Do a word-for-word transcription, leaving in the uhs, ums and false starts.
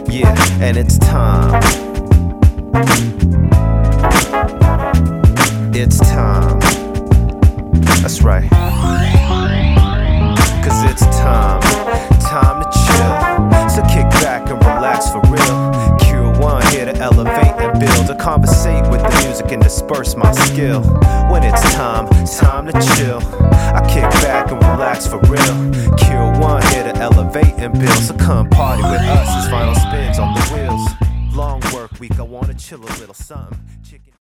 Yeah, and it's time. It's time. That's right. Cause it's time. Time to chill. So kick back and relax for real. Cure One here to elevate and build. To conversate with the music and disperse my skill. When it's time, time to chill. I kick back and relax for real. Cure One here to elevate and build. So come party with us as final spins on the wheels. Long work week, I wanna chill a little something. Chicken